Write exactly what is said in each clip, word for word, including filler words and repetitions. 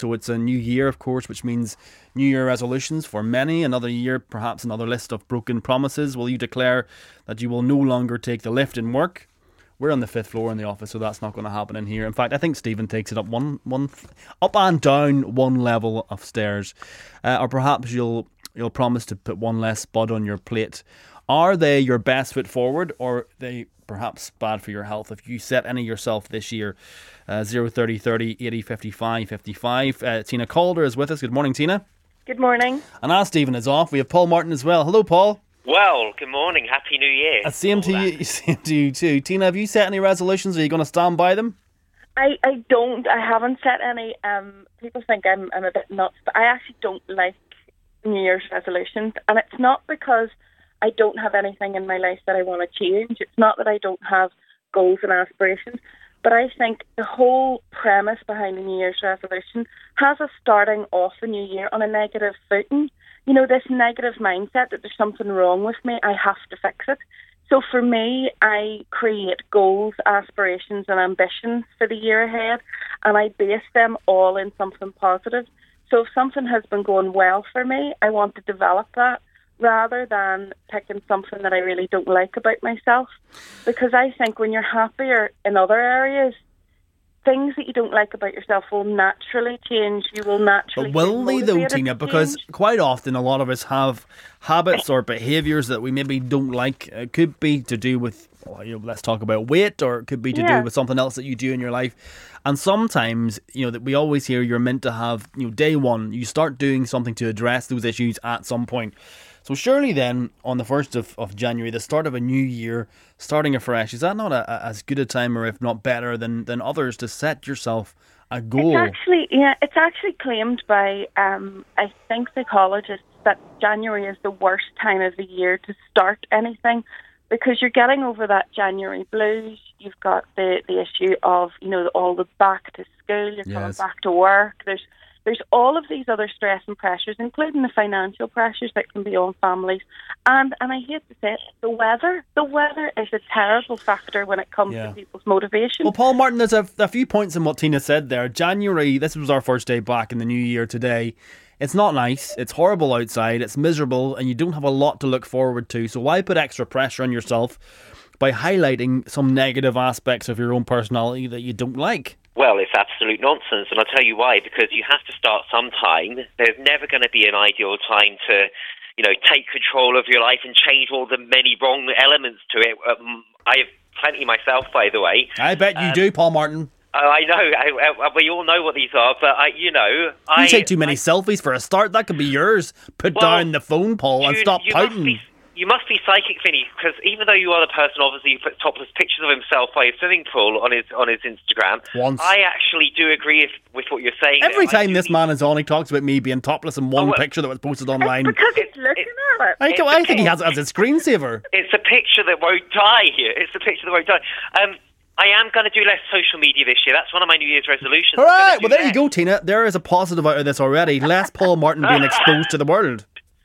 So it's a new year, of course, which means New Year resolutions for many. Another year, perhaps another list of broken promises. Will you declare that you will no longer take the lift in work? We're on the fifth floor in the office, so that's not going to happen in here. In fact, I think Stephen takes it up one, one, up and down one level of stairs. Uh, or perhaps you'll you'll promise to put one less spud on your plate. Are they your best foot forward, or are they perhaps bad for your health? If you set any yourself this year, uh, zero thirty thirty eighty fifty-five fifty-five. Uh, Tina Calder is with us. Good morning, Tina. Good morning. And as Stephen is off, we have Paul Martin as well. Hello, Paul. Well, good morning. Happy New Year. Uh, same to you, same to you too. Tina, have you set any resolutions? Are you going to stand by them? I, I don't. I haven't set any. Um, people think I'm, I'm a bit nuts, but I actually don't like New Year's resolutions. And it's not because I don't have anything in my life that I want to change. It's not that I don't have goals and aspirations. But I think the whole premise behind a New Year's resolution has us starting off the new year on a negative footing. You know, this negative mindset that there's something wrong with me, I have to fix it. So for me, I create goals, aspirations and ambitions for the year ahead, and I base them all in something positive. So if something has been going well for me, I want to develop that rather than picking something that I really don't like about myself. Because I think when you're happier in other areas, things that you don't like about yourself will naturally change. You will naturally. But will they though, Tina? Because change. quite often a lot of us have habits or behaviours that we maybe don't like. It could be to do with, well, you know, let's talk about weight, or it could be to yeah. do with something else that you do in your life. And sometimes, you know, that we always hear you're meant to have, you know, day one, you start doing something to address those issues at some point. So surely then, on the first of, of January, the start of a new year, starting afresh, is that not a, a, as good a time, or if not better than, than others, to set yourself a goal? It's actually, yeah, it's actually claimed by, um, I think, psychologists that January is the worst time of the year to start anything, because you're getting over that January blues. You've got the, the issue of, you know, all the back to school, you're Yes. coming back to work. There's There's all of these other stress and pressures, including the financial pressures that can be on families. And and I hate to say it, the weather. The weather is a terrible factor when it comes Yeah. to people's motivation. Well, Paul Martin, there's a, a few points in what Tina said there. January, this was our first day back in the new year today. It's not nice. It's horrible outside. It's miserable, and you don't have a lot to look forward to. So why put extra pressure on yourself by highlighting some negative aspects of your own personality that you don't like? Well, it's absolute nonsense, and I'll tell you why. Because you have to start sometime. There's never going to be an ideal time to, you know, take control of your life and change all the many wrong elements to it. Um, I have plenty myself, by the way. I bet you um, do, Paul Martin. Oh, I know. I, I, we all know what these are, but I, you know, you I take too many I, selfies for a start. That could be yours. Put well, down the phone, Paul, and you, stop you pouting. Must be, You must be psychic, Vinny, because even though you are the person, obviously, who put topless pictures of himself by his swimming pool on his on his Instagram, Once. I actually do agree with, with what you're saying. Every there. time this man is on, he talks about me being topless in one Oh, well, picture that was posted online. It's because he's It- looking it- at it. I, it's I a think he pic- has it as a screensaver. It's a picture that won't die here. It's a picture that won't die. Um, I am going to do less social media this year. That's one of my New Year's resolutions. All right, well, there less. you go, Tina. There is a positive out of this already. Less Paul Martin being exposed to the world.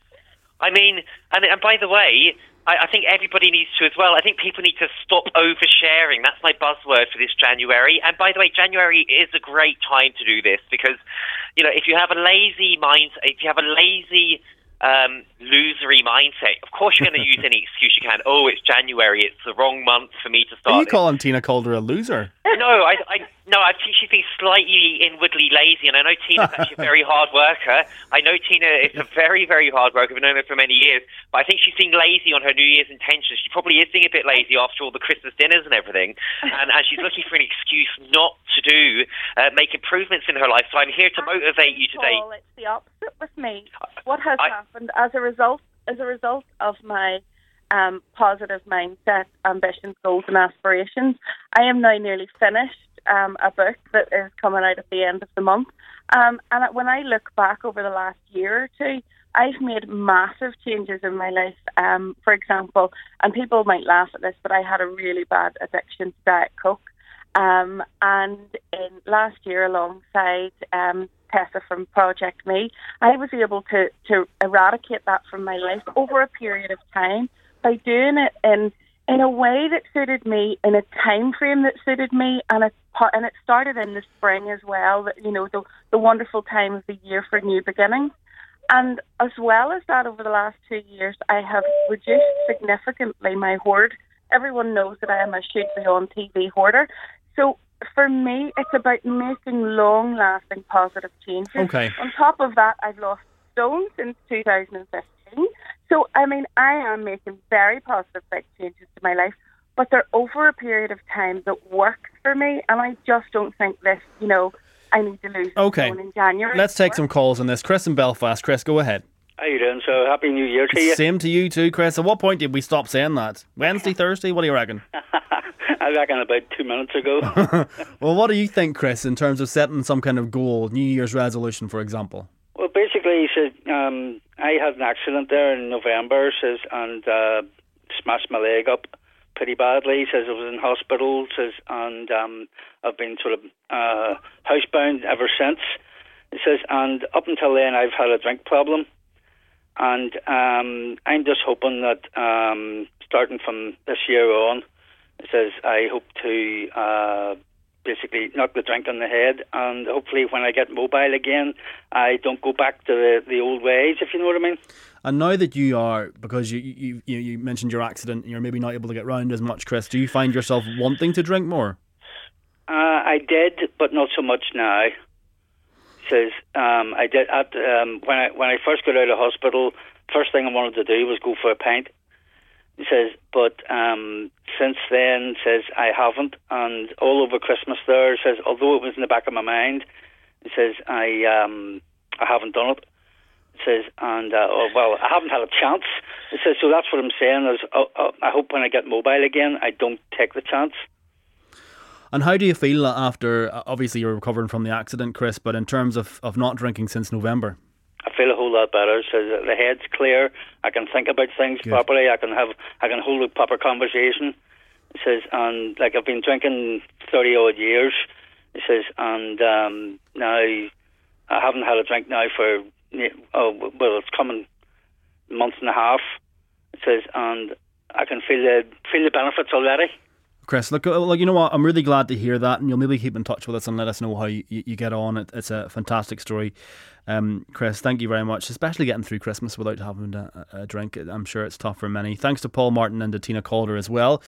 I mean, and, and by the way, I, I think everybody needs to as well. I think people need to stop oversharing. That's my buzzword for this January. And by the way, January is a great time to do this because, you know, if you have a lazy mind, if you have a lazy um, losery mindset, of course you're going to use any excuse you can. Oh, it's January. It's the wrong month for me to start. Are you this. calling Tina Calder a loser? No, I, I no, I think she's being slightly inwardly lazy, and I know Tina's actually a very hard worker. I know Tina is a very, very hard worker. I've known her for many years, but I think she's being lazy on her New Year's intentions. She probably is being a bit lazy after all the Christmas dinners and everything, and, and she's looking for an excuse not to do, uh, make improvements in her life. So I'm here to motivate you today. Paul, it's the opposite with me. What has I, happened as a result, as a result of my um, positive mindset, ambitions, goals, and aspirations, I am now nearly finished. Um, a book that is coming out at the end of the month. Um, and when I look back over the last year or two, I've made massive changes in my life. Um, for example, and people might laugh at this, but I had a really bad addiction to Diet Coke. Um, and in last year, alongside um, Tessa from Project Me, I was able to, to eradicate that from my life over a period of time by doing it in in a way that suited me, in a time frame that suited me, and a part, and it started in the spring as well. That, you know, the the wonderful time of the year for new beginnings. And as well as that, over the last two years, I have reduced significantly my hoard. Everyone knows that I am a should-be-on T V hoarder. So for me, it's about making long-lasting positive changes. Okay. On top of that, I've lost stones since two thousand fifteen. So, I mean, I am making very positive big changes to my life, but they're over a period of time that work for me, and I just don't think this, you know, I need to lose okay. in January. Let's take some calls on this. Chris in Belfast. Chris, go ahead. How you doing? So, Happy New Year to you. Same to you too, Chris. At what point did we stop saying that? Wednesday, Thursday? What do you reckon? I reckon about two minutes ago. Well, what do you think, Chris, in terms of setting some kind of goal, New Year's resolution, for example? Well, basically, he said, um, I had an accident there in November, says, and uh, smashed my leg up pretty badly. He says I was in hospital, says, and um, I've been sort of uh, housebound ever since. He says, and up until then, I've had a drink problem. And um, I'm just hoping that um, starting from this year on, it says I hope to uh, basically knock the drink on the head, and hopefully when I get mobile again, I don't go back to the, the old ways, if you know what I mean. And now that you are, because you you, you you mentioned your accident, and you're maybe not able to get round as much, Chris, do you find yourself wanting to drink more? Uh, I did, but not so much now. Says um, I did at um, when I when I first got out of hospital. First thing I wanted to do was go for a pint. He says, but um, since then, says I haven't, and all over Christmas there, says although it was in the back of my mind, he says I um, I haven't done it. He says, and uh, oh, well, I haven't had a chance. He says, so that's what I'm saying is, oh, oh, I hope when I get mobile again, I don't take the chance. And how do you feel after, obviously you're recovering from the accident, Chris, but in terms of, of not drinking since November? I feel a whole lot better. So the head's clear. I can think about things Good. properly. I can have, I can hold a proper conversation. He says, and like I've been drinking thirty odd years. He says, and um, now I haven't had a drink now for oh well, it's coming a month and a half. He says, and I can feel the feel the benefits already. Chris, look, look, you know what? I'm really glad to hear that, and you'll maybe keep in touch with us and let us know how you, you get on. It, it's a fantastic story. Um, Chris, thank you very much, especially getting through Christmas without having a, a drink. I'm sure it's tough for many. Thanks to Paul Martin and to Tina Calder as well.